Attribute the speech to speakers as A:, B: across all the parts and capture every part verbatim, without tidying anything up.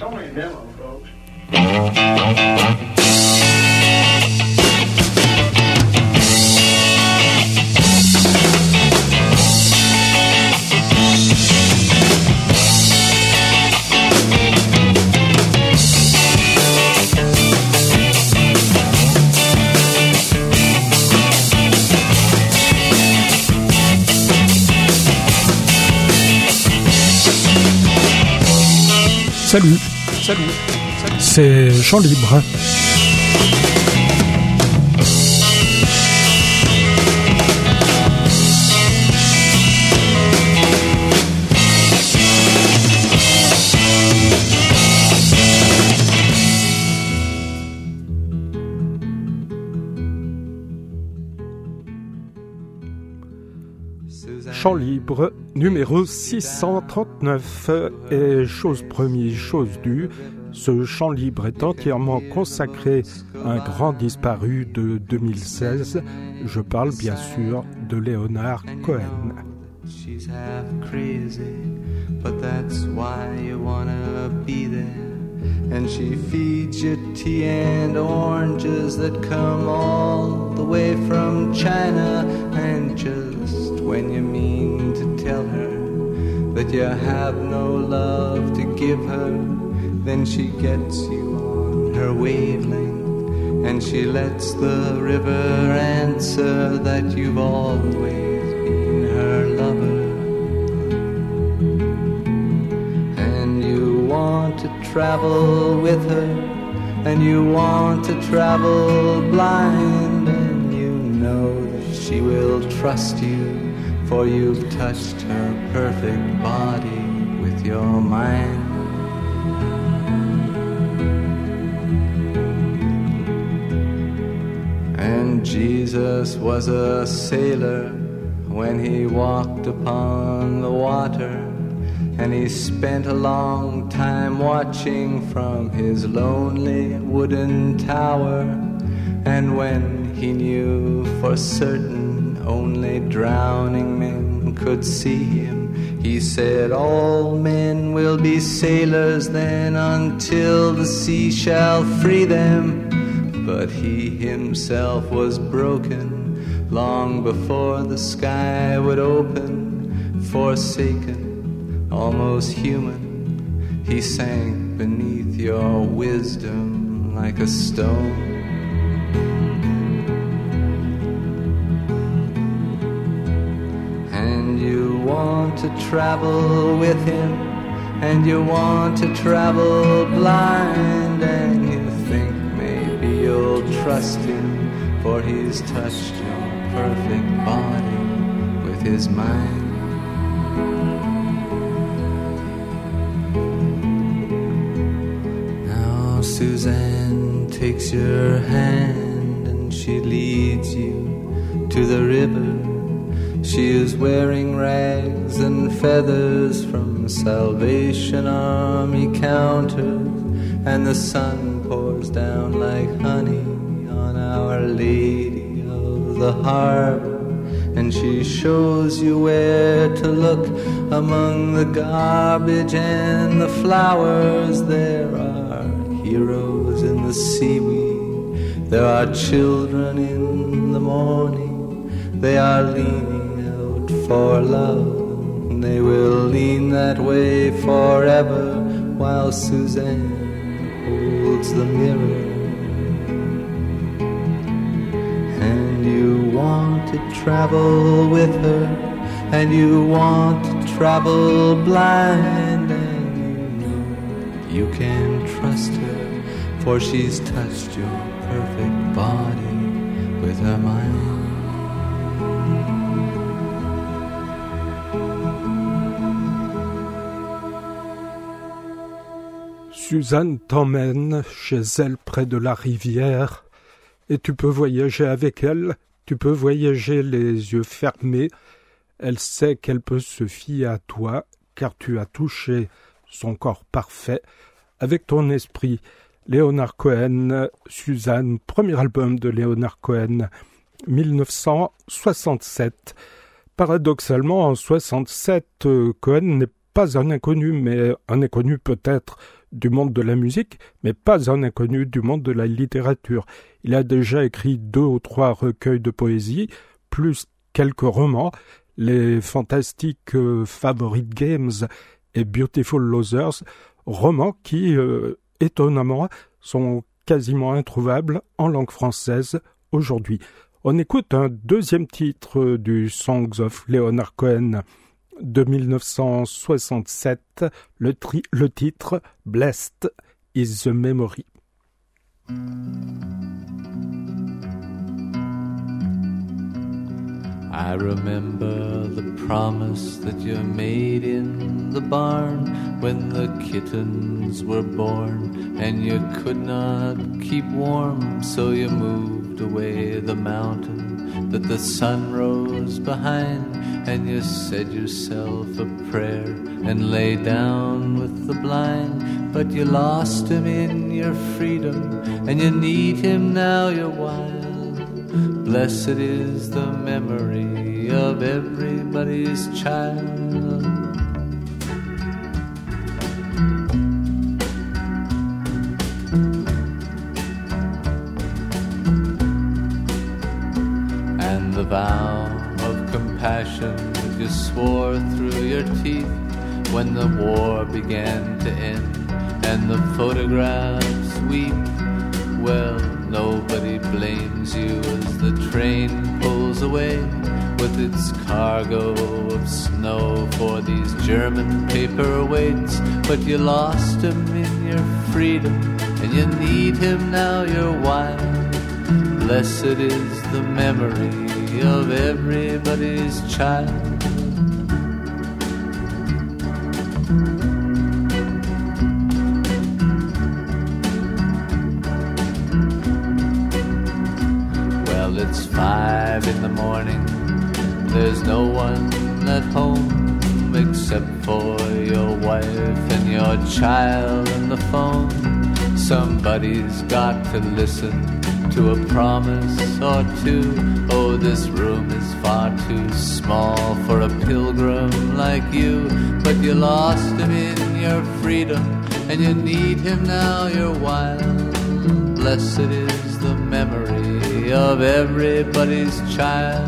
A: only a demo, folks.
B: Salut, salut, salut. C'est Chant Libre. Chant Libre, numéro six cent trente-neuf. Et chose promise, chose due, ce Chant Libre est entièrement consacré à un grand disparu de deux mille seize. Je parle bien sûr de Leonard Cohen. She's half crazy, but that's why you wanna be there. And she feeds you tea and oranges that come all the way from China. And just when you mean to tell her that you have no love to give her, then she gets you on her wavelength, and she lets the river answer that you've always been her lover. And you want to travel with her, and you want to travel blind, and you know that she will trust you, for you've touched her perfect body with your mind. And Jesus was a sailor when he walked upon the water, and he spent a long time watching from his lonely wooden tower. And when he knew for certain only drowning men could see him, he said, all men will be sailors then until the sea shall free them. But he himself was broken long before the sky would open. Forsaken, almost human, he sank beneath your wisdom like a stone. And you want to travel with him, and you want to travel blind, and you think maybe you'll trust him, for he's touched your perfect body with his mind. Now Suzanne takes your hand and she leads you to the river. She is wearing rags and feathers from Salvation Army counters, and the sun pours down like honey on Our Lady of the Harbor. And she shows you where to look among the garbage and the flowers. There are heroes in the seaweed, there are children in the morning. They are leaning out for love, and they will lean that way forever, while Suzanne holds the mirror. And you want to travel with her, and you want to travel blind, and you know you can trust her, for she's touched your perfect body with her mind. Suzanne t'emmène chez elle près de la rivière, et tu peux voyager avec elle, tu peux voyager les yeux fermés. Elle sait qu'elle peut se fier à toi, car tu as touché son corps parfait avec ton esprit. Leonard Cohen, Suzanne, premier album de Leonard Cohen, mille neuf cent soixante-sept. Paradoxalement, en soixante-sept, Cohen n'est pas un inconnu, mais un inconnu peut-être
A: du monde de la musique, mais pas un inconnu du monde de la littérature. Il a déjà écrit deux ou trois recueils de poésie, plus quelques romans, les fantastiques euh, Favorite Games et Beautiful Losers, romans qui, euh, étonnamment, sont quasiment introuvables en langue française aujourd'hui. On écoute un deuxième titre du Songs of Leonard Cohen de mille neuf cent soixante-sept, le, tri- le titre « Blessed is the Memory ».
B: I remember the promise that you made in the barn when the kittens were born and you could not keep warm, so you moved away the mountain that the sun rose behind, and you said yourself a prayer and lay down with the blind. But you lost him in your freedom and you need him now you're wild. Blessed is the memory of everybody's child. And the vow of compassion that you swore through your teeth when the war began to end and the photographs weep, well, nobody blames you as the train pulls away with its cargo of snow for these German paperweights. But you lost him in your freedom and you need him now you're wild. Blessed is the memory of everybody's child. It's five in the morning, there's no one at home except for your wife and your child on the phone. Somebody's got to listen to a promise or two. Oh, this room is far too small for a pilgrim like you. But you lost him in your freedom and you need him now you're wild. Blessed is the memory of everybody's child.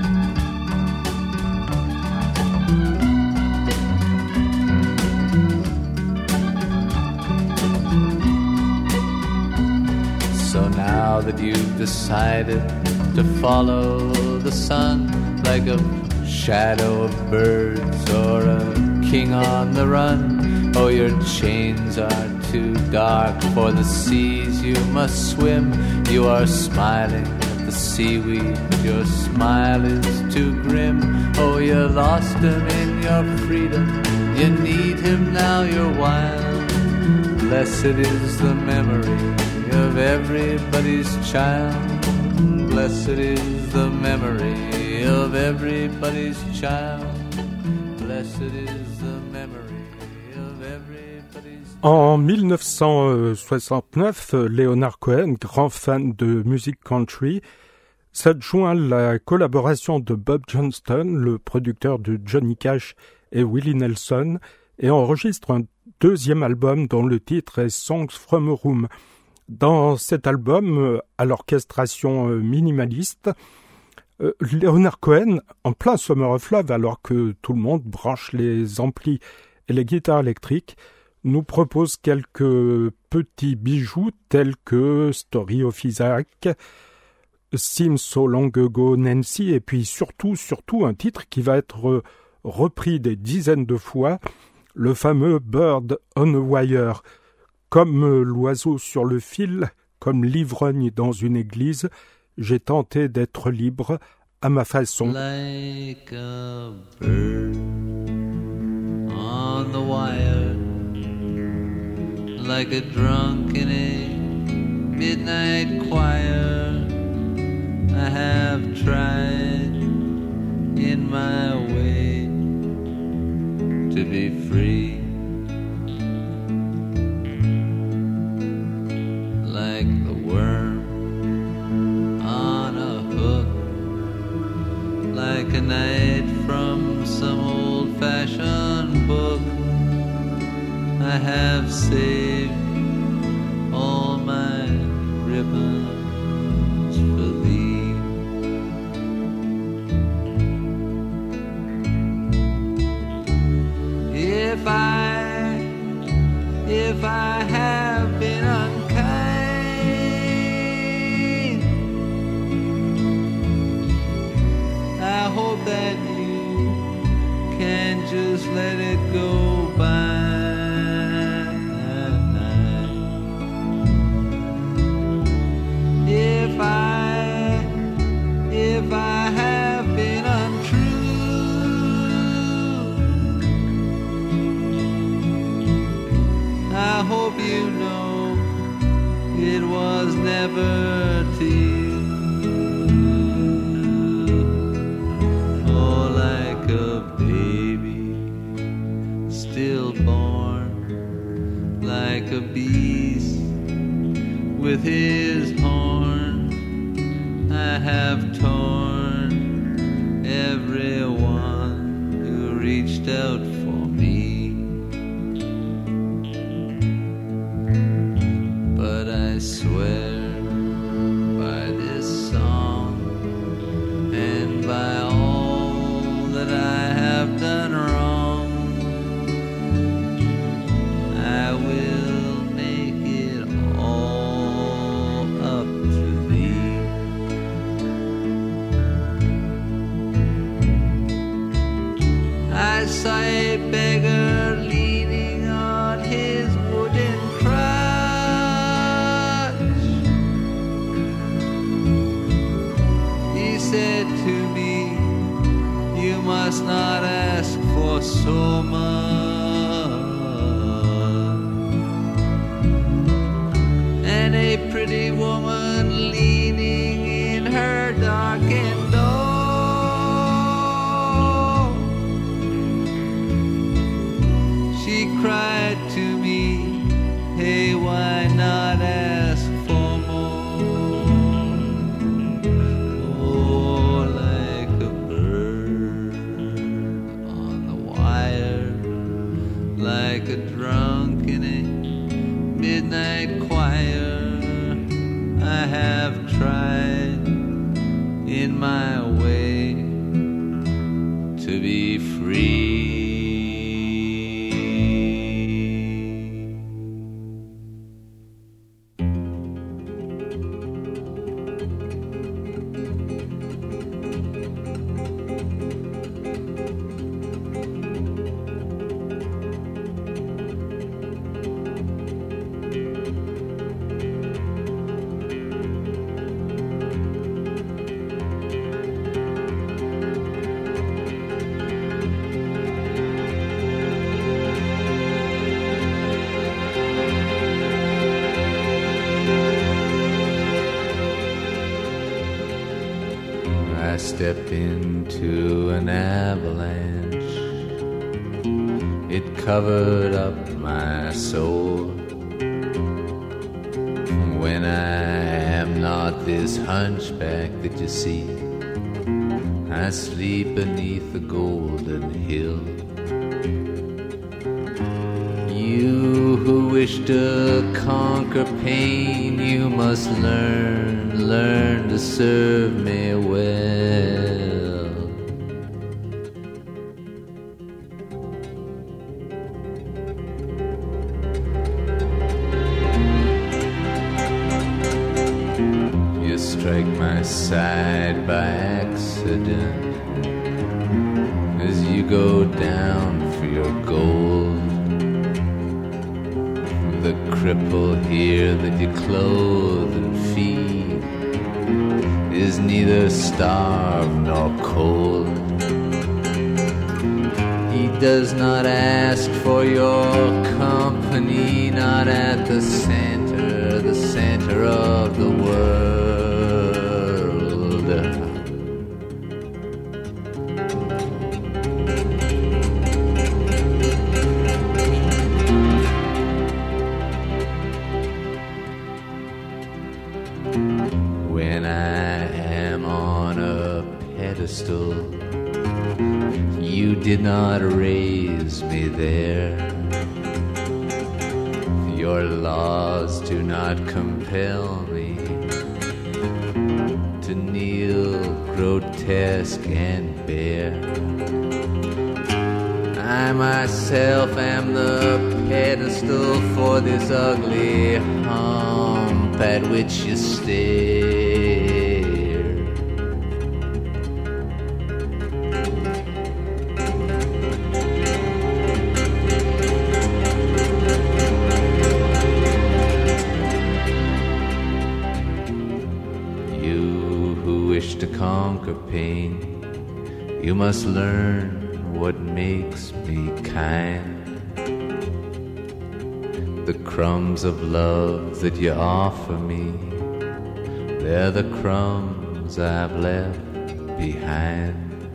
B: So now that you've decided to follow the sun like a shadow of birds or a king on the run, oh, your chains are too dark for the seas you must swim. You are smiling at the seaweed, but your smile is too grim. Oh, you lost him in your freedom, you need him now you're wild. Blessed is the memory of everybody's child. Blessed is the memory of everybody's child. Blessed is the memory of everybody's child.
A: En mille neuf cent soixante-neuf, Leonard Cohen, grand fan de musique country, s'adjoint la collaboration de Bob Johnston, le producteur de Johnny Cash et Willie Nelson, et enregistre un deuxième album dont le titre est Songs from a Room. Dans cet album, à l'orchestration minimaliste, Leonard Cohen, en plein Summer of Love, alors que tout le monde branche les amplis et les guitares électriques, nous propose quelques petits bijoux tels que Story of Isaac, Seems So Long Ago Nancy, et puis surtout, surtout un titre qui va être repris des dizaines de fois, le fameux Bird on a Wire. Comme l'oiseau sur le fil, comme l'ivrogne dans une église, j'ai tenté d'être libre à ma façon.
B: Like a bird on the wire, like a drunk in a midnight choir, I have tried in my way to be free. Like the worm on a hook, like a knight from some old-fashioned book, I have saved if I have been unkind. I hope that you can just let it go by. If I, if I have been untrue, I hope you know it was never to you. Oh, like a baby stillborn, like a beast with his horn. I have torn everyone who reached out for me, but I swear by this song and by all that I have done wrong, I will make it all up to thee. I saw a beggar leaning on his wooden crutch. He said to me, you must not ask for so much. And a pretty woman leaning in her darkened door, she cried to me, hey, why not ask for more? Oh, like a bird on the wire, like a drunk in a midnight choir, I have tried in my way to be free. I stepped into an avalanche. It covered up my soul. When I am not this hunchback that you see, I sleep beneath the golden hill. You who wish to conquer pain, you must learn, learn to serve me well. You strike my side by accident as you go down for your gold. The cripple here that you clothe and feed is neither starved nor cold. He does not ask for your company, not at the center, the center of the world. When I am on a pedestal, you did not raise me there. Your laws do not compel me to kneel grotesque and bare. I myself am the pedestal for this ugly hump at which you stare. You who wish to conquer pain, you must learn what makes me kind. The crumbs of love that you offer me, they're the crumbs I've left behind.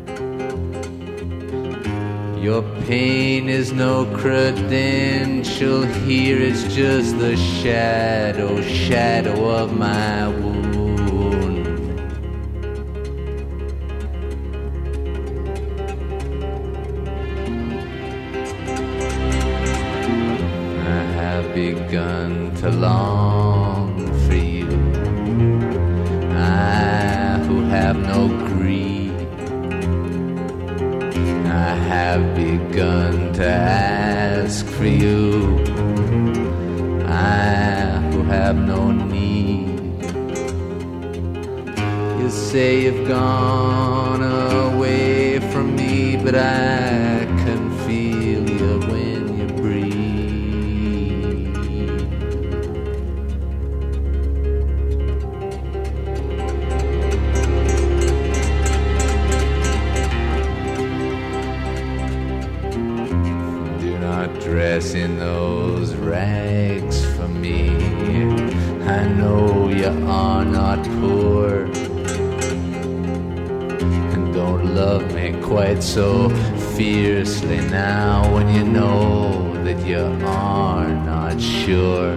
B: Your pain is no credential here, it's just the shadow, shadow of my wound. Begun to long for you, I who have no greed. I have begun to ask for you, I who have no need. You say you've gone away from me, but I can feel you when you breathe. Dress in those rags for me. I know you are not poor, and don't love me quite so fiercely now when you know that you are not sure.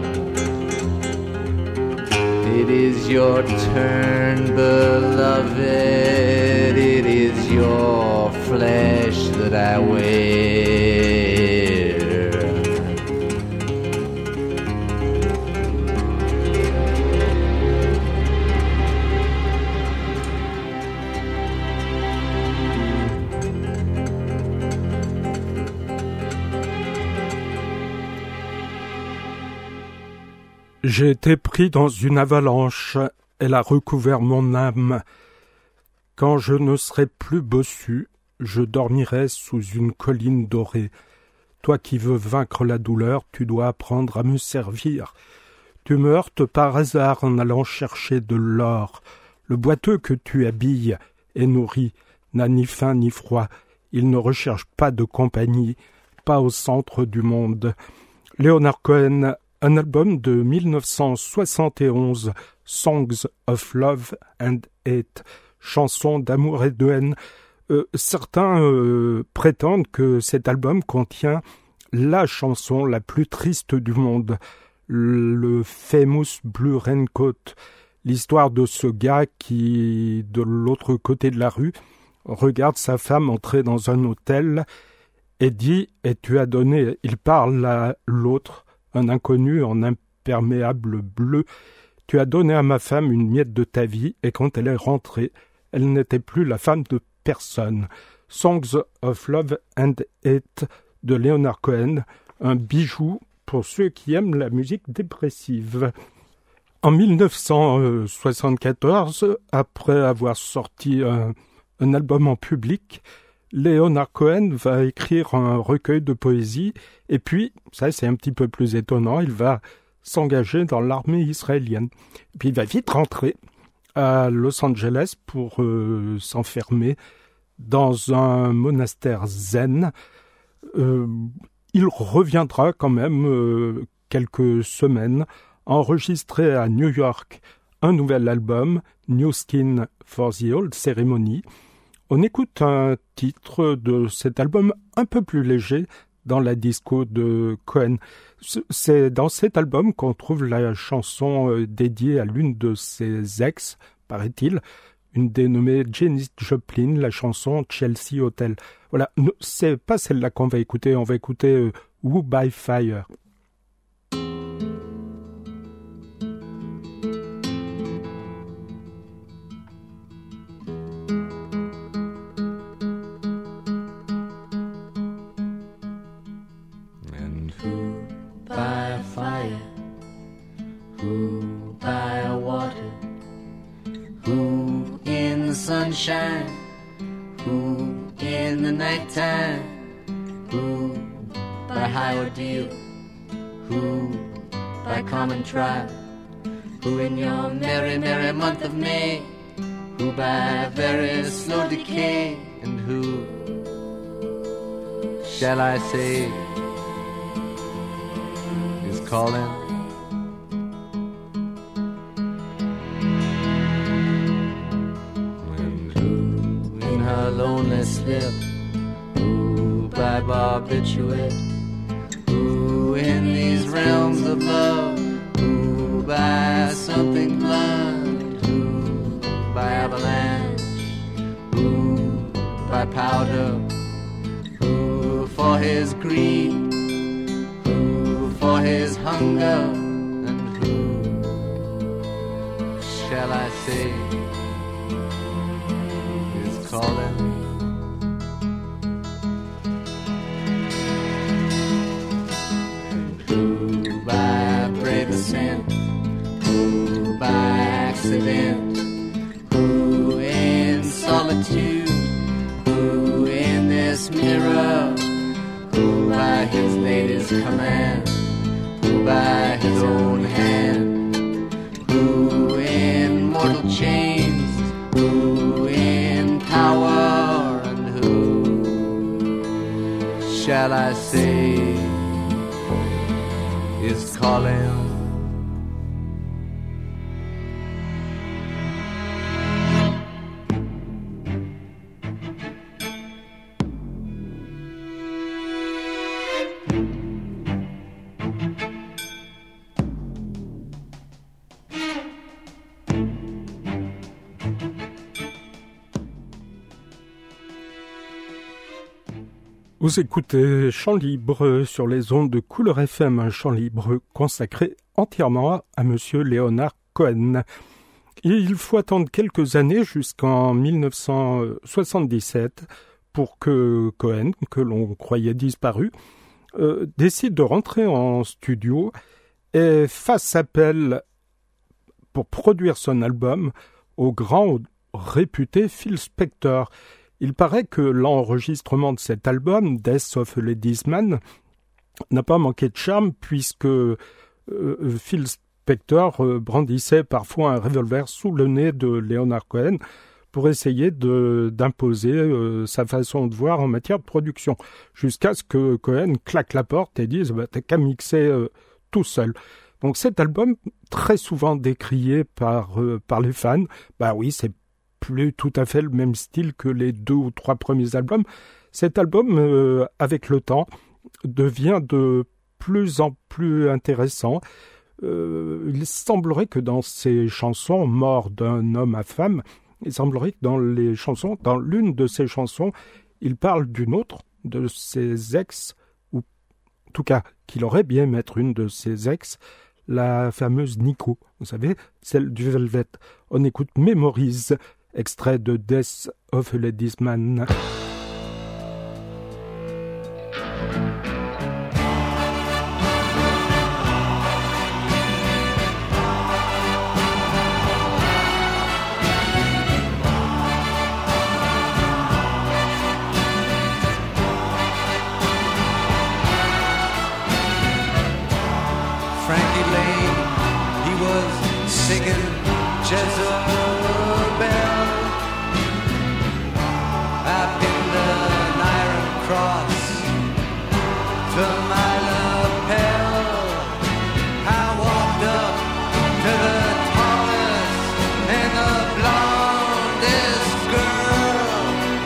B: It is your turn, beloved, it is your flesh that I wear.
A: J'ai été pris dans une avalanche, elle a recouvert mon âme. Quand je ne serai plus bossu, je dormirai sous une colline dorée. Toi qui veux vaincre la douleur, tu dois apprendre à me servir. Tu me heurtes par hasard en allant chercher de l'or. Le boiteux que tu habilles est nourri, n'a ni faim ni froid. Il ne recherche pas de compagnie, pas au centre du monde. Leonard Cohen, un album de mille neuf cent soixante et onze, Songs of Love and Hate, chansons d'amour et de haine. Euh, certains euh, prétendent que cet album contient la chanson la plus triste du monde, le Famous Blue Raincoat, l'histoire de ce gars qui, de l'autre côté de la rue, regarde sa femme entrer dans un hôtel et dit « Et tu as donné », il parle à l'autre, un inconnu en imperméable bleu, « Tu as donné à ma femme une miette de ta vie, et quand elle est rentrée, elle n'était plus la femme de personne. » Songs of Love and Hate de Leonard Cohen, un bijou pour ceux qui aiment la musique dépressive. En mille neuf cent soixante-quatorze, après avoir sorti un, un album en public, Leonard Cohen va écrire un recueil de poésie et puis, ça c'est un petit peu plus étonnant, il va s'engager dans l'armée israélienne. Et puis il va vite rentrer à Los Angeles pour euh, s'enfermer dans un monastère zen. Euh, il reviendra quand même euh, quelques semaines, enregistrer à New York un nouvel album, New Skin for the Old Ceremony. On écoute un titre de cet album un peu plus léger dans la disco de Cohen. C'est dans cet album qu'on trouve la chanson dédiée à l'une de ses ex, paraît-il, une dénommée Janis Joplin, la chanson Chelsea Hotel. Voilà, c'est pas celle-là qu'on va écouter, on va écouter euh, Who by Fire.
B: nighttime. Who by high ordeal, who by common trial, who in your merry, merry month of May, who by very slow decay, and who shall I say is calling? And who in her lonely slip, who by barbiturate, who in these realms of love, who by something blunt, who by avalanche, who by powder, who for his greed, who for his hunger, and who shall I say is calling? Who by accident, who in solitude, who in this mirror, who by his lady's command, who by his own hand, who in mortal chains, who in power, and who shall I say is calling?
A: Vous écoutez Chant Libre sur les ondes de Couleur F M, un chant libre consacré entièrement à Monsieur Leonard Cohen. Et il faut attendre quelques années jusqu'en mille neuf cent soixante-dix-sept pour que Cohen, que l'on croyait disparu, euh, décide de rentrer en studio et fasse appel pour produire son album au grand réputé Phil Spector. Il paraît que l'enregistrement de cet album, Death of a Ladies Man, n'a pas manqué de charme puisque euh, Phil Spector euh, brandissait parfois un revolver sous le nez de Leonard Cohen pour essayer de, d'imposer euh, sa façon de voir en matière de production, jusqu'à ce que Cohen claque la porte et dise bah, « t'as qu'à mixer euh, tout seul ». Donc cet album, très souvent décrié par, euh, par les fans, bah oui, c'est plus tout à fait le même style que les deux ou trois premiers albums. Cet album, euh, avec le temps, devient de plus en plus intéressant. Euh, il semblerait que dans ces chansons, Mort d'un homme à femme, il semblerait que dans les chansons, dans l'une de ces chansons, il parle d'une autre, de ses ex, ou en tout cas, qu'il aurait bien aimé être une de ses ex, la fameuse Nico, vous savez, celle du Velvet. On écoute Memories, extrait de Death of a Ladies Man.
B: Frankie Lane, he was singing Jezebel up in the Iron Cross to my lapel. I walked up to the tallest and the blondest girl.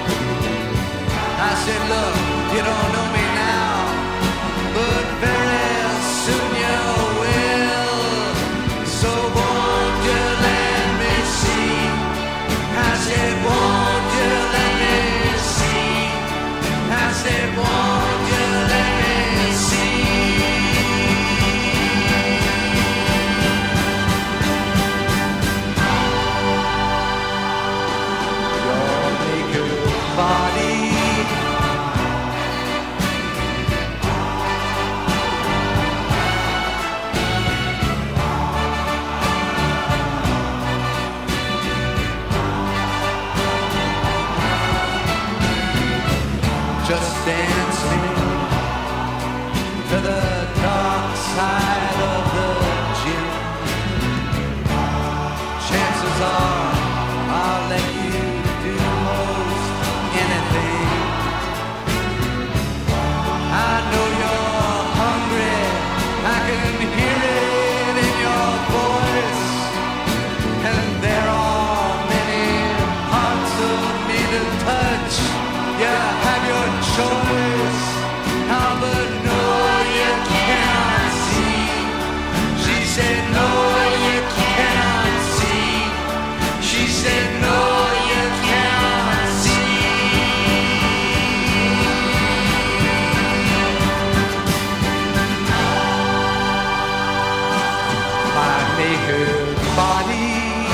B: I said, look, you don't know me now, but very soon you will. So won't you let me see said, no, you cannot see. She said, no, you cannot see. My naked body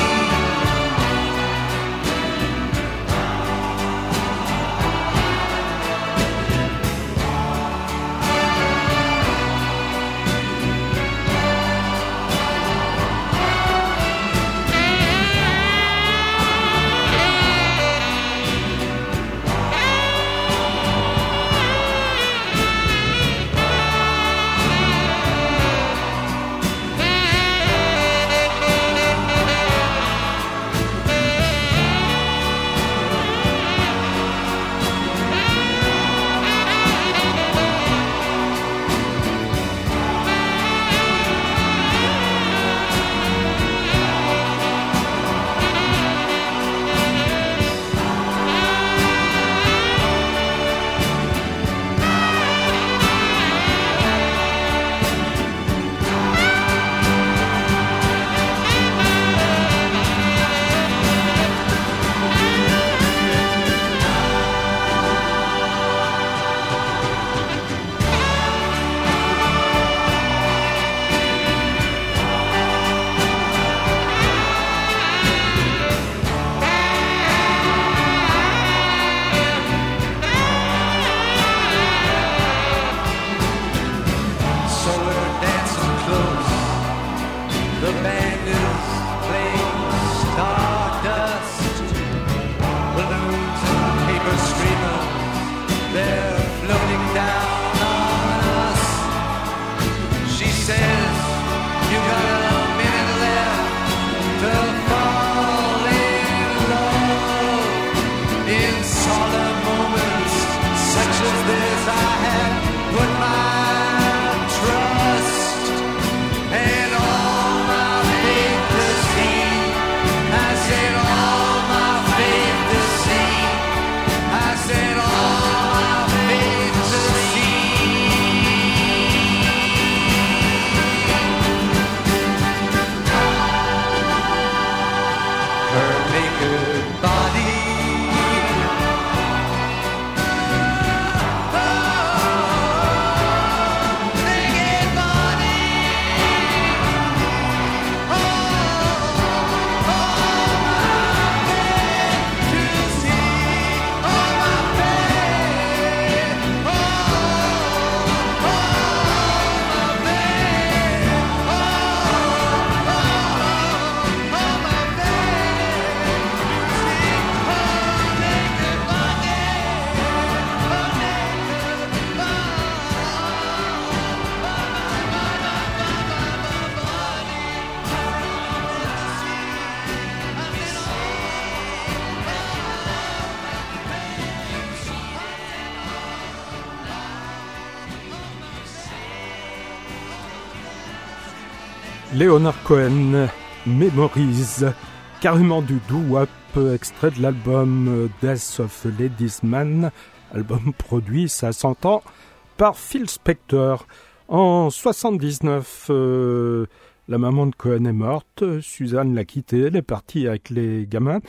A: Leonard Cohen, Memories, carrément du doo-wop, extrait de l'album Death of a Ladies Man, album produit, ça s'entend, par Phil Spector. En soixante-dix-neuf, euh, la maman de Cohen est morte, Suzanne l'a quitté, elle est partie avec les gamins.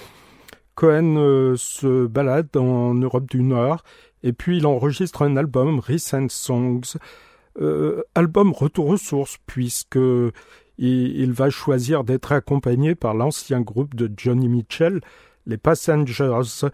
A: Cohen euh, se balade en Europe du Nord, et puis il enregistre un album, Recent Songs, euh, album retour aux sources, puisque il va choisir d'être accompagné par l'ancien groupe de Johnny Mitchell, les Passengers.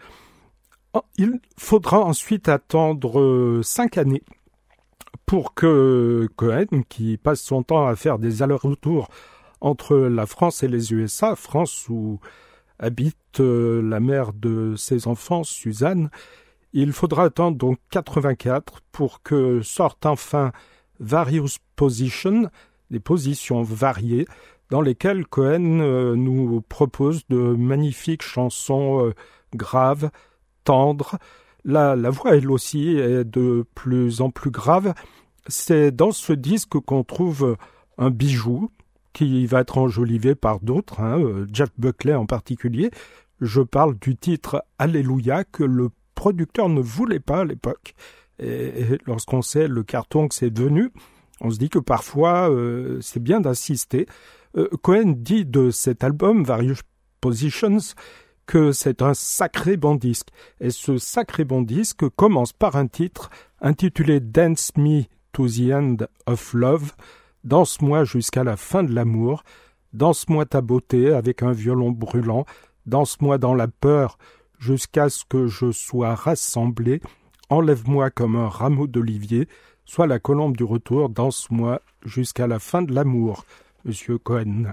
A: Il faudra ensuite attendre cinq années pour que Cohen, qui passe son temps à faire des allers-retours entre la France et les U S A, France où habite la mère de ses enfants, Suzanne, il faudra attendre donc quatre-vingt-quatre pour que sorte enfin Various Positions, des positions variées dans lesquelles Cohen euh, nous propose de magnifiques chansons euh, graves, tendres. La, la voix, elle aussi, est de plus en plus grave. C'est dans ce disque qu'on trouve un bijou qui va être enjolivé par d'autres, hein, Jeff Buckley en particulier. Je parle du titre « Alléluia » que le producteur ne voulait pas à l'époque. Et, et lorsqu'on sait le carton que c'est devenu, On se dit que parfois, euh, c'est bien d'insister. Euh, Cohen dit de cet album, Various Positions, que c'est un sacré bon disque. Et ce sacré bon disque commence par un titre intitulé « Dance Me to the End of Love », « Danse-moi jusqu'à la fin de l'amour », « Danse-moi ta beauté avec un violon brûlant », « Danse-moi dans la peur jusqu'à ce que je sois rassemblé », « Enlève-moi comme un rameau d'olivier », soit la colombe du retour, « Danse-moi jusqu'à la fin de l'amour », Monsieur Cohen.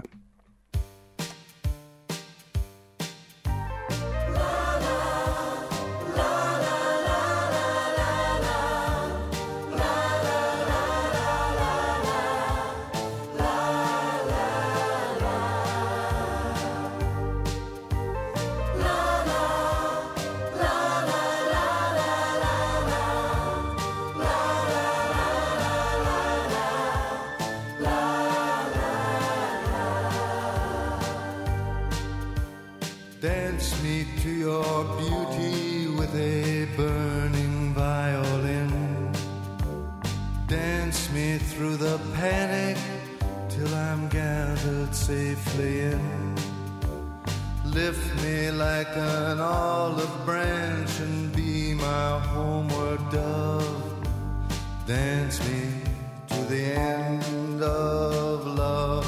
B: Dance me to your beauty with a burning violin. Dance me through the panic till I'm gathered safely in. Lift me like an olive branch and be my homeward dove. Dance me to the end of love.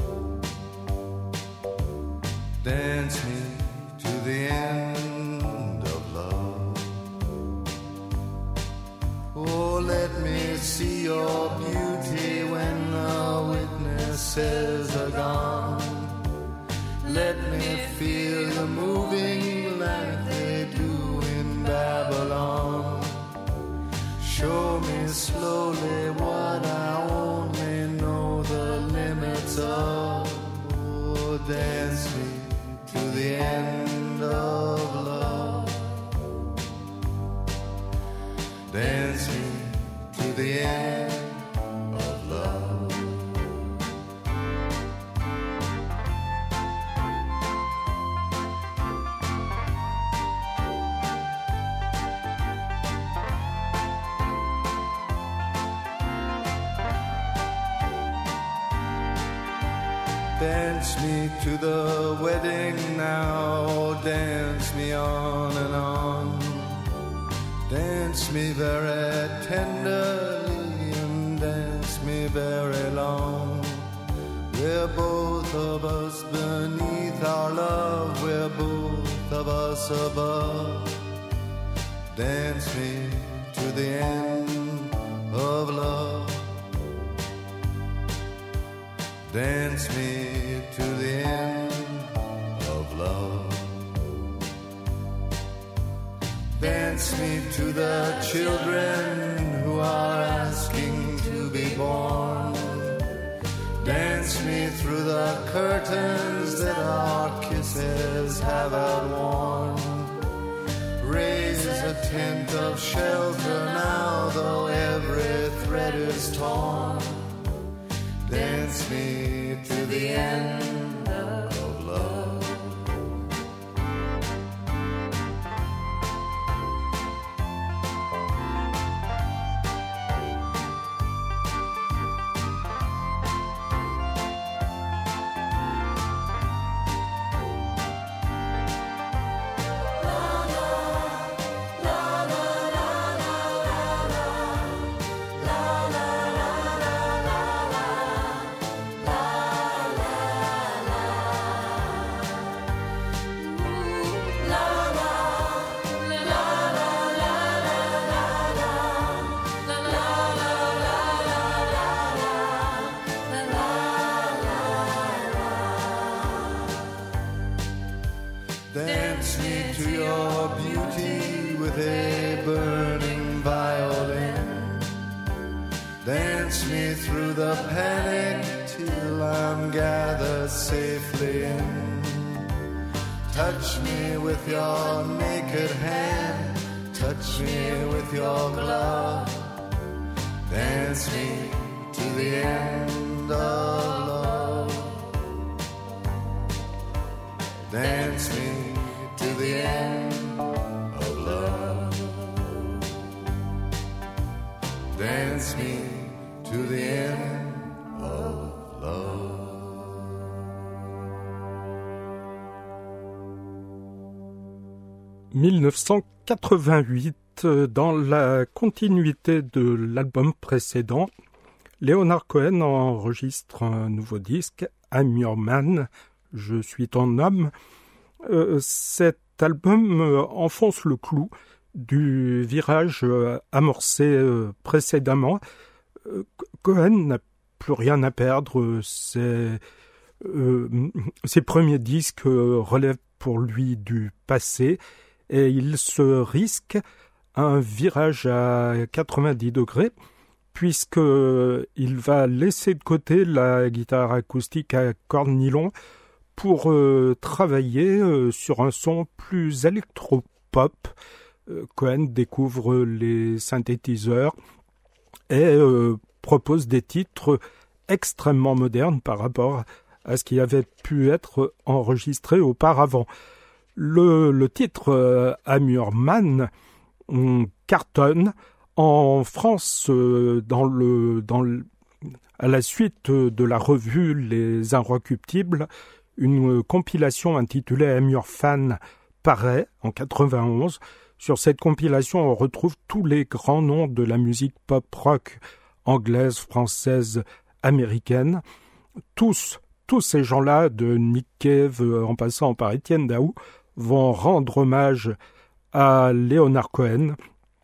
B: Dance me to the end of love. Oh, let me see your beauty when the witnesses are gone. Let me feel you moving like they do in Babylon. Show me slowly what I only know the limits of. Oh, dance me to the end of love. Dance me to the end of love. Dance me to the wedding now, dance me on and on. Dance me very tenderly and dance me very long. We're both of us beneath our love, we're both of us above. Dance me to the end of love. Dance me to the end of love. Dance me to the children who are asking to be born. Dance me through the curtains that our kisses have outworn. Raise a tent of shelter now, though every thread is torn. Dance me to the end of love. Dance me to your beauty with a burning violin. Dance me through the panic till I'm gathered safely in. Touch me with your naked hand, touch me with your glove. Dance me to the end of love. Dance me to the end of love. Dance me to the end
A: mille neuf cent quatre-vingt-huit, dans la continuité de l'album précédent, Leonard Cohen enregistre un nouveau disque, I'm Your Man, Je suis ton homme. Euh, cet album euh, enfonce le clou du virage euh, amorcé euh, précédemment. Euh, Cohen n'a plus rien à perdre. Ses, euh, ses premiers disques euh, relèvent pour lui du passé et il se risque à un virage à quatre-vingt-dix degrés puisqu'il va laisser de côté la guitare acoustique à cordes nylon pour euh, travailler euh, sur un son plus électro-pop. Euh, Cohen découvre les synthétiseurs et euh, propose des titres extrêmement modernes par rapport à ce qui avait pu être enregistré auparavant. Le, le titre euh, I'm Your Man on cartonne en France euh, dans le, dans le, à la suite de la revue Les Inrecuptibles. Une compilation intitulée I'm Your Fan paraît en quatre-vingt-onze. Sur cette compilation, on retrouve tous les grands noms de la musique pop-rock anglaise, française, américaine. Tous, tous ces gens-là, de Nick Cave en passant par Étienne Daou, vont rendre hommage à Leonard Cohen.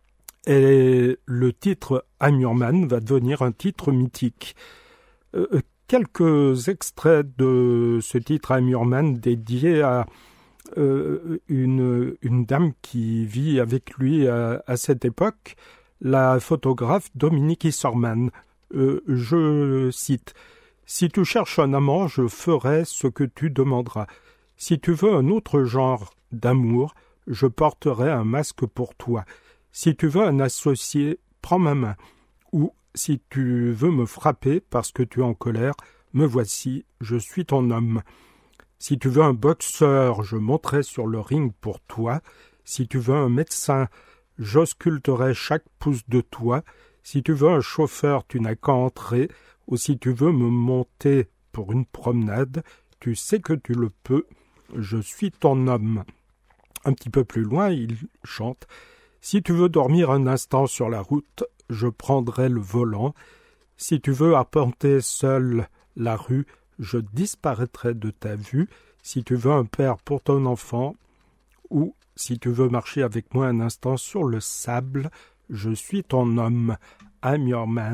A: Et le titre I'm Your Man va devenir un titre mythique. Euh, quelques extraits de ce titre I'm Your Man dédié à euh, une, une dame qui vit avec lui à, à cette époque, la photographe Dominique Isserman. Euh, je cite « Si tu cherches un amant, je ferai ce que tu demanderas. Si tu veux un autre genre d'amour, je porterai un masque pour toi. Si tu veux un associé, prends ma main. Ou si tu veux me frapper parce que tu es en colère, me voici, je suis ton homme. Si tu veux un boxeur, je monterai sur le ring pour toi. Si tu veux un médecin, j'ausculterai chaque pouce de toi. Si tu veux un chauffeur, tu n'as qu'à entrer. Ou si tu veux me monter pour une promenade, tu sais que tu le peux. Je suis ton homme. » Un petit peu plus loin, il chante « Si tu veux dormir un instant sur la route, je prendrai le volant. Si tu veux arpenter seul la rue, je disparaîtrai de ta vue. Si tu veux un père pour ton enfant, ou si tu veux marcher avec moi un instant sur le sable, je suis ton homme. I'm your man. »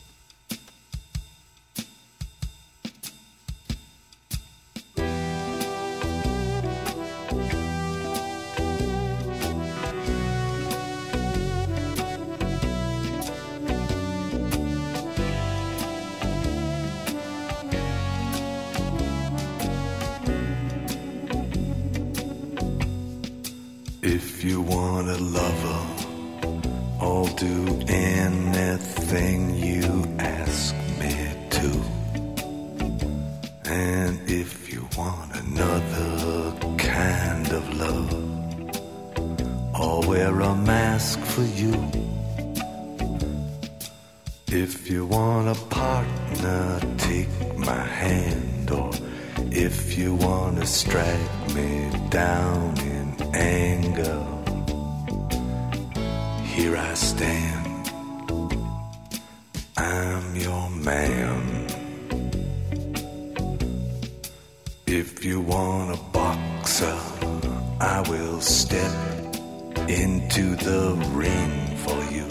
B: If you want a lover, I'll do anything you ask me to. And if you want another kind of love, I'll wear a mask for you. If you want a partner, take my hand. Or if you want to strike me down in anger, here I stand, I'm your man. If you want a boxer, I will step into the ring for you.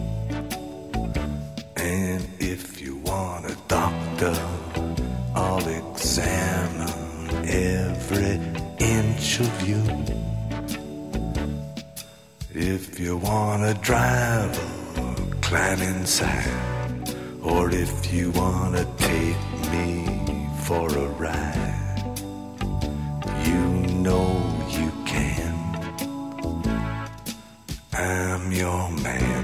B: And if you want a doctor, I'll examine every inch of you. If you wanna drive, climb inside. Or if you wanna take me for a ride, you know you can. I'm your man.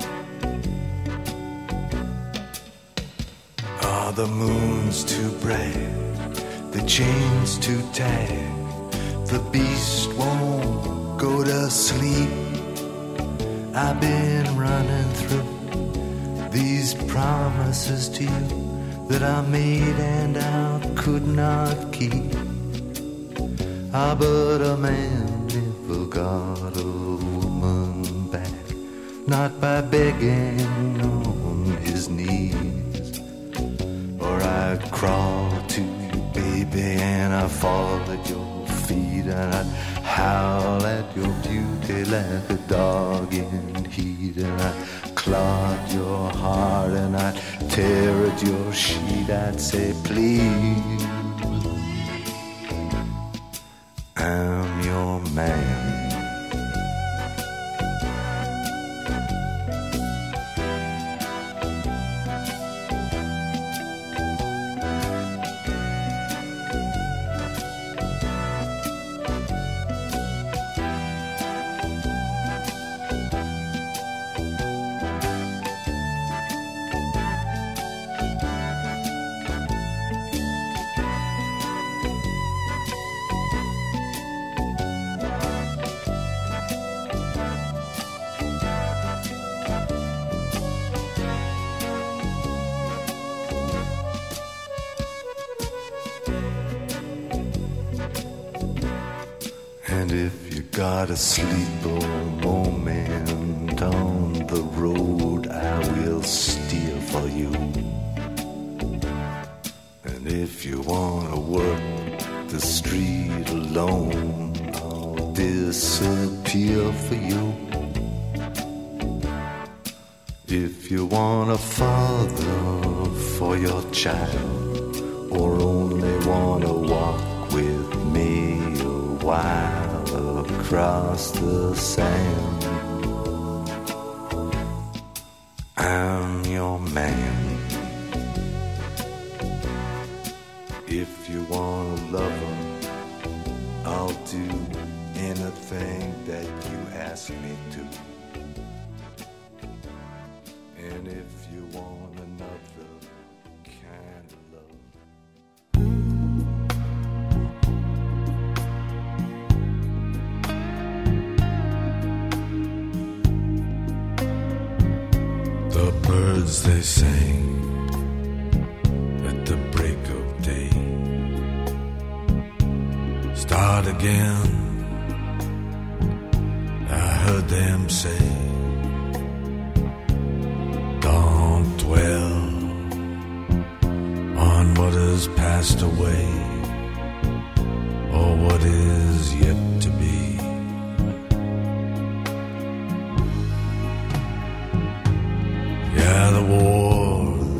B: Are the moons too bright? The chains too tight? The beast won't go to sleep. I've been running through these promises to you that I made and I could not keep. Ah, but a man never got a woman back, not by begging on his knees. Or I'd crawl to you, baby, and I'd fall at your feet, and I'd howl at your beauty like a dog in heat, and I'd clog your heart, and I'd tear at your sheet. I'd say, please, I'm your man. And if you got a sleeper moment on the road, I will steer for you. And if you wanna work the street alone, I'll disappear for you. If you want a father for your child, or only wanna walk with me a while across the sand, I'm your man. If you wanna love him, I'll do anything that you ask me to. And if you want another kind of love, the birds they sang at the break of day start again. I heard them say, don't dwell on what has passed away or what is yet to be. Yeah, the war,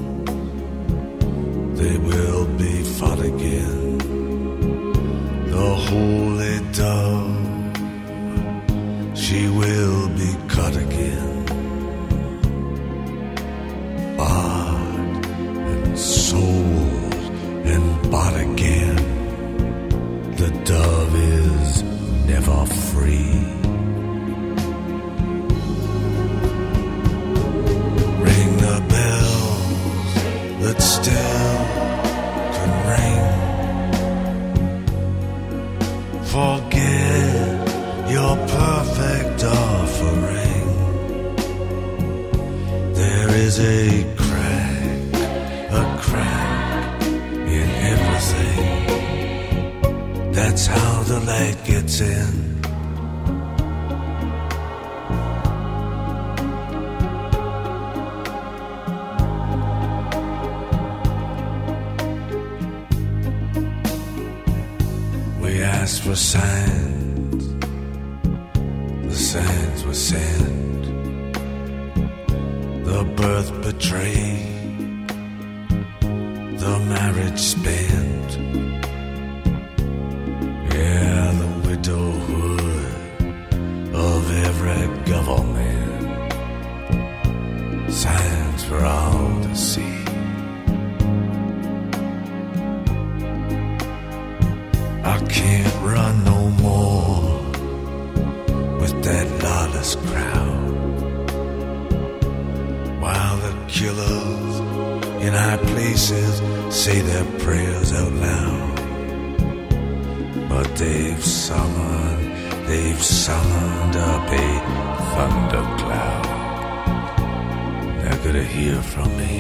B: they will be fought again. The holy dove, she will be cut again. Bought and sold and bought again. The dove is never free. Ring the bells that still can ring. Forget your perfect offering. There is a crack, a crack in everything. That's how the light gets in. We asked for signs, the signs were sent. The birth betrayed, the marriage spent. Yeah, the widowhood of every government. Signs for all to see. I can't run no more with that lawless crowd, while the killers in high places say their prayers out loud. But they've summoned, they've summoned up a thundercloud. They're gonna hear from me.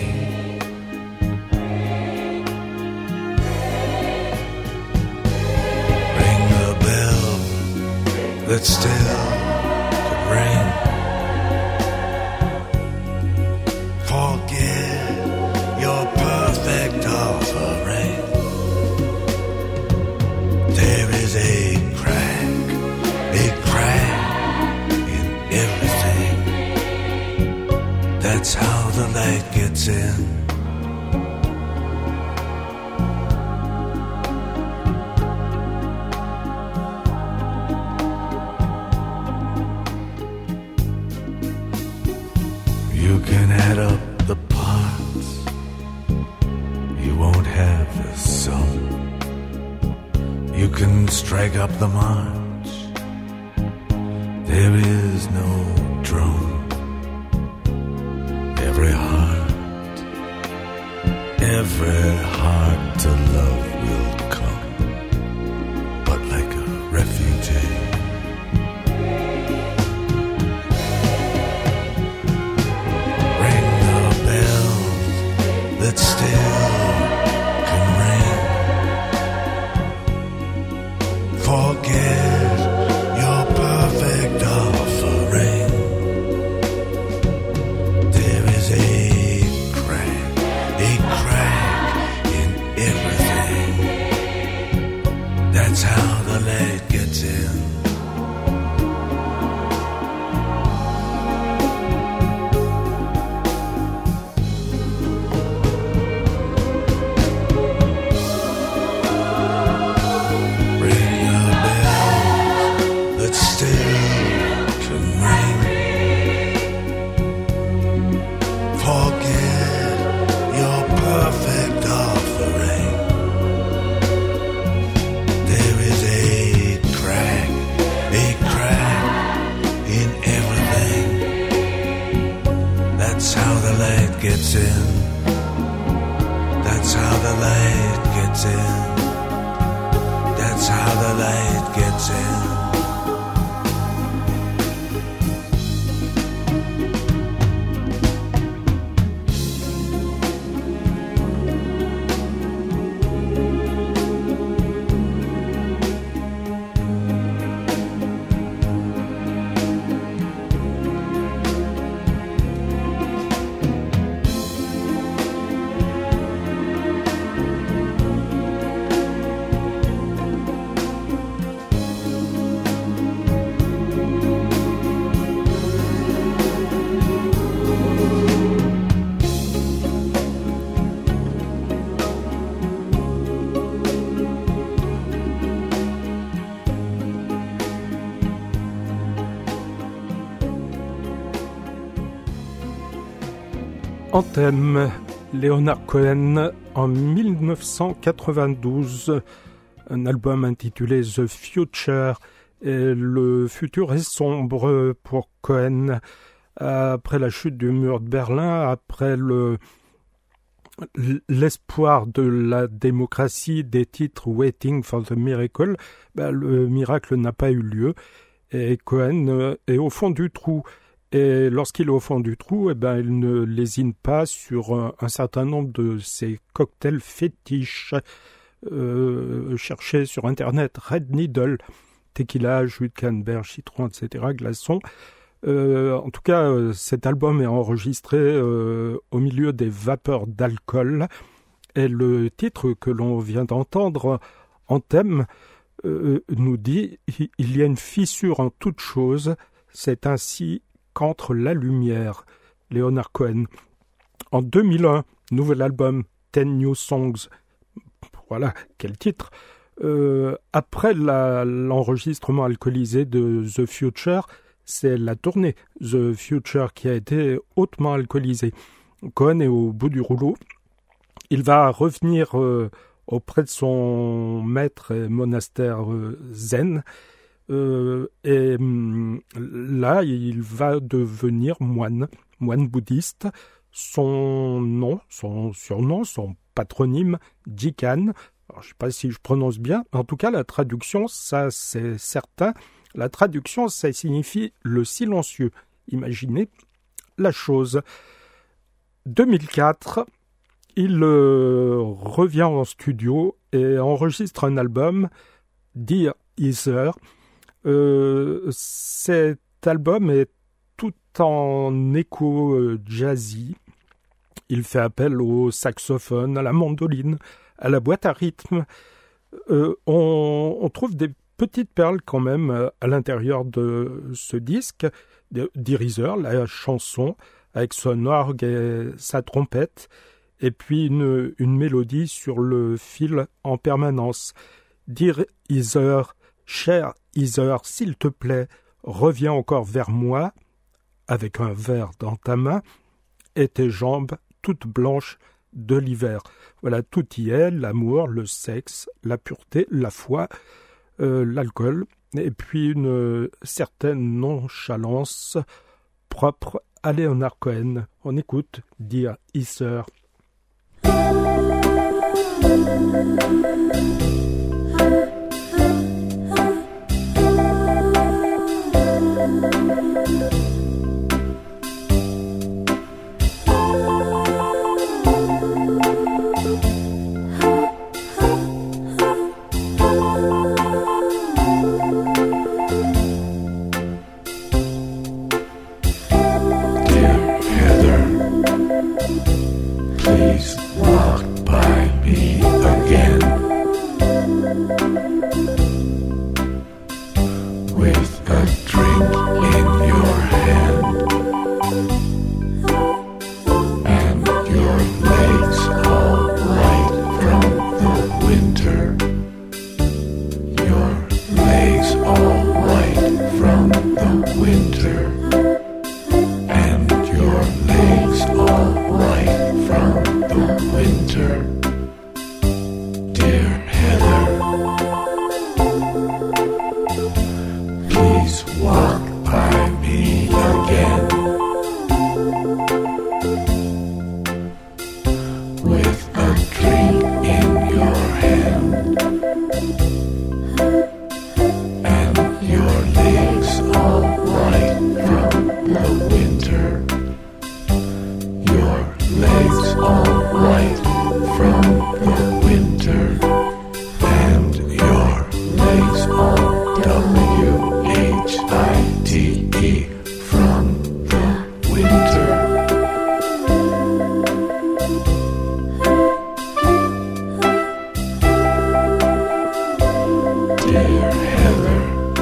B: that still could ring. Forget your perfect offering. There is a crack, a crack in everything. That's how the light gets in. You can add up the parts, you won't have the sum. You can strike up the march, there is no drum. Every heart, every heart to love will come, but like a refugee. Ring the bells that still can ring. Forget your perfect offering. There is a crack, a crack in everything. That's how the light gets in. Ring a bell that still can ring. Forget your perfect offering. There is a crack, a crack in everything. That's how the light gets in. That's how the light gets in. That's how the light gets in.
A: Anthem, Leonard Cohen, en dix-neuf cent quatre-vingt-douze, un album intitulé The Future, et le futur est sombre pour Cohen. Après la chute du mur de Berlin, après le, l'espoir de la démocratie des titres Waiting for the Miracle, ben le miracle n'a pas eu lieu, et Cohen est au fond du trou. Et lorsqu'il est au fond du trou, eh ben, il ne lésine pas sur un, un certain nombre de ces cocktails fétiches euh, cherchés sur Internet. Red Needle, tequila, jus de canneberge, citron, et cetera, glaçons. Euh, en tout cas, euh, cet album est enregistré euh, au milieu des vapeurs d'alcool. Et le titre que l'on vient d'entendre, Anthem, euh, nous dit « Il y a une fissure en toute chose, c'est ainsi qu'entre la lumière », Leonard Cohen. En deux mille un, nouvel album, Ten New Songs. Voilà, quel titre. Euh, après la, l'enregistrement alcoolisé de The Future, c'est la tournée The Future qui a été hautement alcoolisée. Cohen est au bout du rouleau. Il va revenir euh, auprès de son maître et monastère euh, zen. Euh, et hum, là, il va devenir moine, moine bouddhiste. Son nom, son surnom, son patronyme, Jikan. Alors, je ne sais pas si je prononce bien. En tout cas, la traduction, ça c'est certain. La traduction, ça signifie le silencieux. Imaginez la chose. deux mille quatre, il euh, revient en studio et enregistre un album, Dear Heather, Euh, cet album est tout en écho euh, jazzy. Il fait appel au saxophone, à la mandoline, à la boîte à rythme. Euh, on, on trouve des petites perles quand même euh, à l'intérieur de ce disque. d'Easer, la chanson, avec son orgue et sa trompette, et puis une, une mélodie sur le fil en permanence. Dear Heather, cher Heather, s'il te plaît, reviens encore vers moi, avec un verre dans ta main, et tes jambes toutes blanches de l'hiver. Voilà, tout y est, l'amour, le sexe, la pureté, la foi, euh, l'alcool, et puis une certaine nonchalance propre à Leonard Cohen. On écoute Dear Heather.
C: Please walk by me again with a drink in your hand and your legs all white from the winter. Your legs all white from the winter. And your legs all white from the winter. Dear Heather, please walk by me again with a drink in your hand and your legs all white from the winter. Your legs all white from the winter, and your legs all W H I T E from the winter. Dear Heather,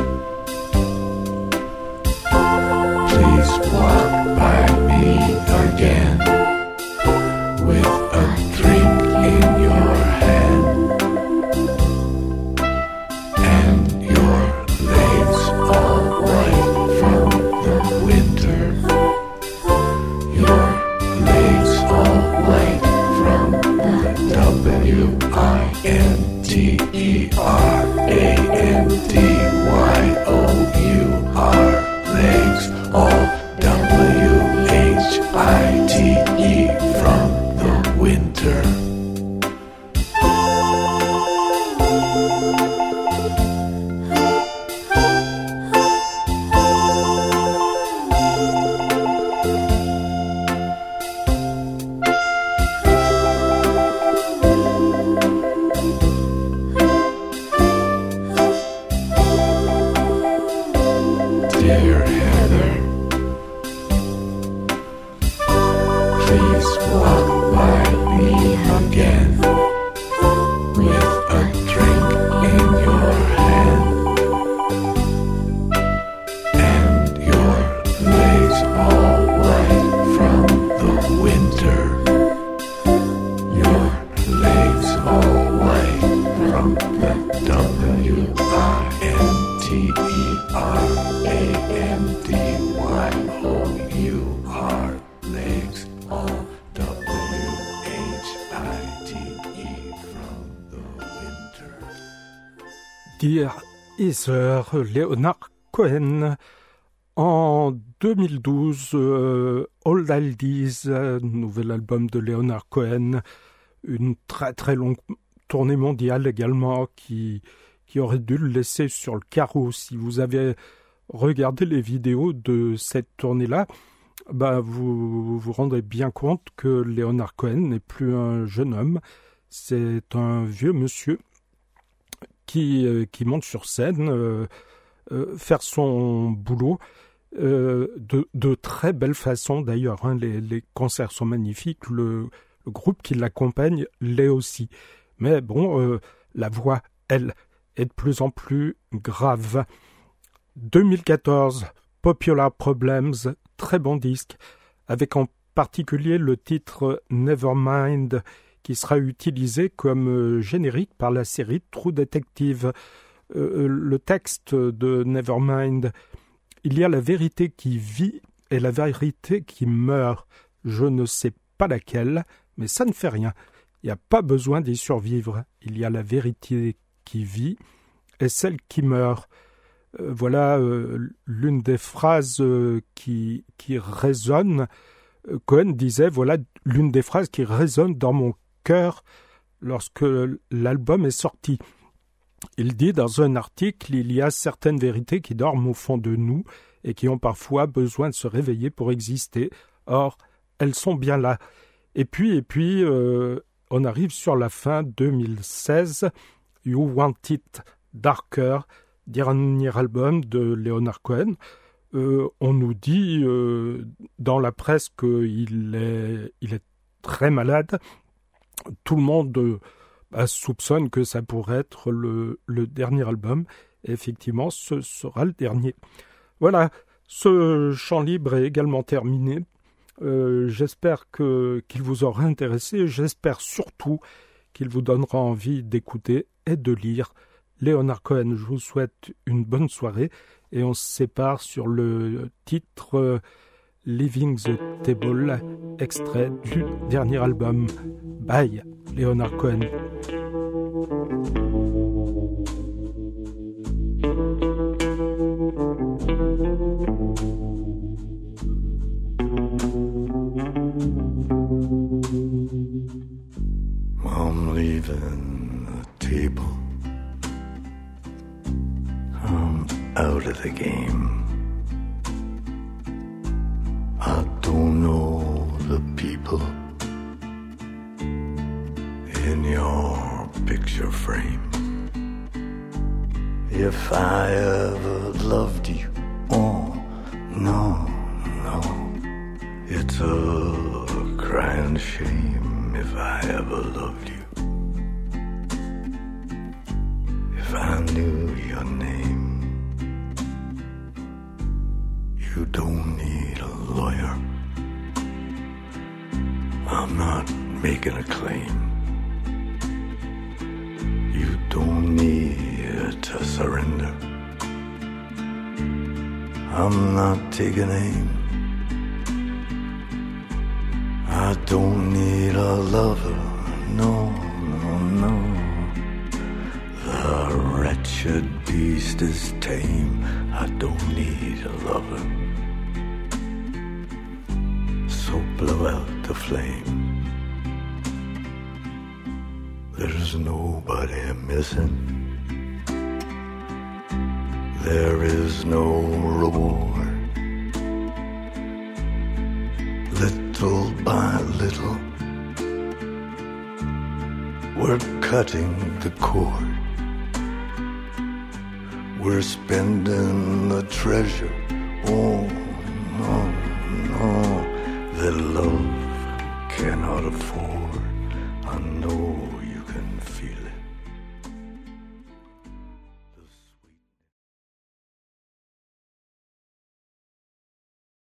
C: please walk by me again with a drink in your hand and your legs all white from the winter. Your legs all white from the W I N T E R A N D Y O U R. Legs all W H I T E from the winter. Dear Heather, please walk by me again with a drink in your hand and your legs all white from the winter. Your legs all white from the W I N T E R A N D Y O U R. Legs all W H I T E from the winter.
A: Dear Heather, Leonard Cohen. En deux mille douze, euh, Old Oldies, euh, nouvel album de Leonard Cohen, une très très longue tournée mondiale également qui, qui aurait dû le laisser sur le carreau. Si vous avez regardé les vidéos de cette tournée-là, bah vous vous rendrez bien compte que Leonard Cohen n'est plus un jeune homme, c'est un vieux monsieur qui, euh, qui monte sur scène euh, euh, faire son boulot euh, de, de très belle façon d'ailleurs. Hein. Les, les concerts sont magnifiques, le, le groupe qui l'accompagne l'est aussi. Mais bon, euh, la voix, elle, est de plus en plus grave. deux mille quatorze, Popular Problems, très bon disque, avec en particulier le titre Nevermind, qui sera utilisé comme générique par la série True Detective. Euh, le texte de Nevermind, il y a la vérité qui vit et la vérité qui meurt. Je ne sais pas laquelle, mais ça ne fait rien. Il n'y a pas besoin d'y survivre. Il y a la vérité qui vit et celle qui meurt. Euh, voilà euh, l'une des phrases euh, qui, qui résonne. Euh, Cohen disait, voilà l'une des phrases qui résonne dans mon cœur lorsque l'album est sorti. Il dit dans un article, il y a certaines vérités qui dorment au fond de nous et qui ont parfois besoin de se réveiller pour exister. Or, elles sont bien là. Et puis, et puis, euh, on arrive sur la fin deux mille seize, You Want It Darker, dernier album de Leonard Cohen. Euh, on nous dit euh, dans la presse qu'il est, il est très malade. Tout le monde euh, bah, soupçonne que ça pourrait être le, le dernier album. Et effectivement, ce sera le dernier. Voilà, ce chant libre est également terminé. Euh, j'espère que, qu'il vous aura intéressé. J'espère surtout qu'il vous donnera envie d'écouter et de lire Leonard Cohen. Je vous souhaite une bonne soirée et on se sépare sur le titre euh, Leaving the Table, extrait du dernier album. Bye, Leonard Cohen.
C: I'm leaving the table. I'm out of the game. I don't know the people in your picture frame. If I ever loved you, oh, no, no. It's a crying shame if I ever loved you. If I knew your name. You don't need a lawyer. I'm not making a claim. You don't need to surrender. I'm not taking aim. I don't need a lover, no, no, no. The wretched beast is tame. I don't need a lover. So blow out the flame. There's nobody missing. There is no reward. Little by little, we're cutting the cord. We're spending the treasure. Oh, no, no, that love cannot afford. I know